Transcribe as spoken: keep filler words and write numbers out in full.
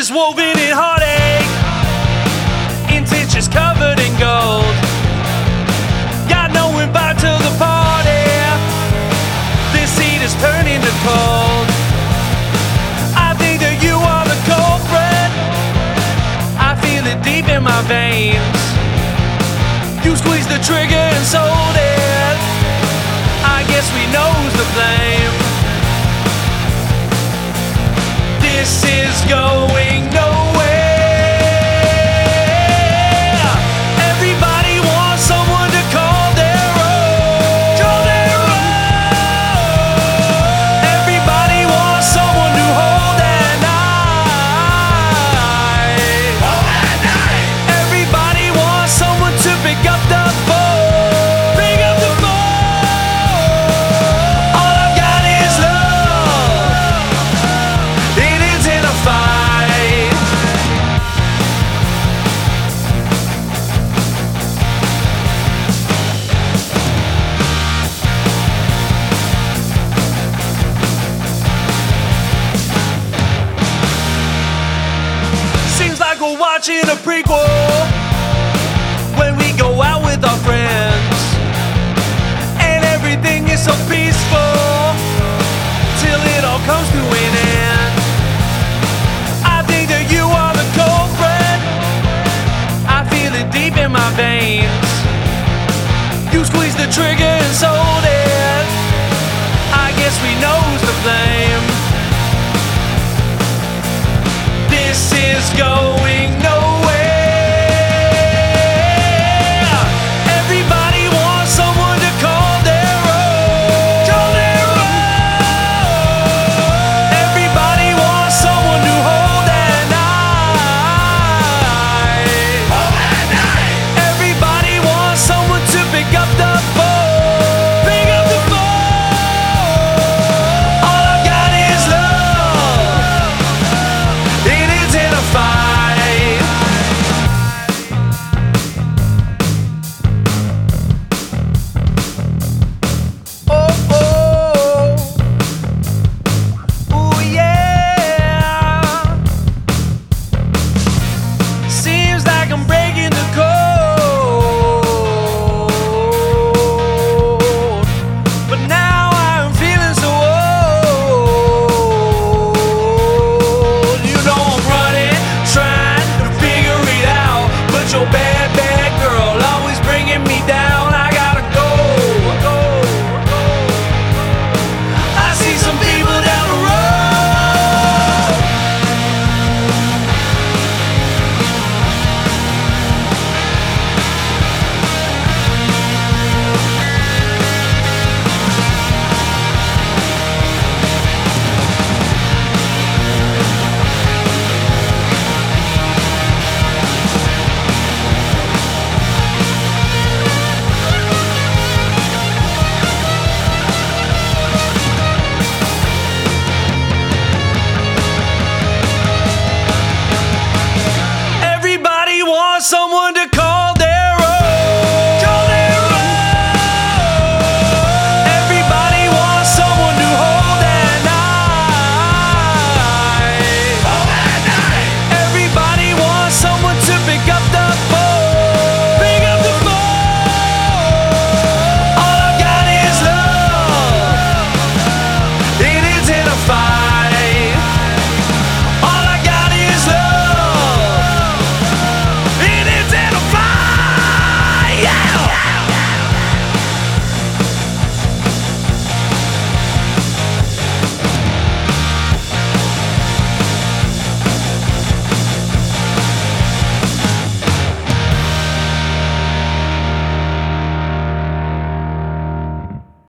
is woven in heartache, intentions covered in gold. Got no invite to the party, this heat is turning to cold. I think that you are the culprit, I feel it deep in my veins. You squeezed the trigger and sold it, I guess we know who's to blame. This is going nowhere. Everybody wants someone to call their own. Call their own. Everybody wants someone to hold at night. Hold at night. Everybody wants someone to pick up the phone. Pick up the phone. All I've got is love. It isn't a fight. Seems like we're watching a prequel when we go out with our friends, and everything is so peaceful till it all comes to an end. I think that you are the culprit, I feel it deep in my veins. You squeezed the trigger and so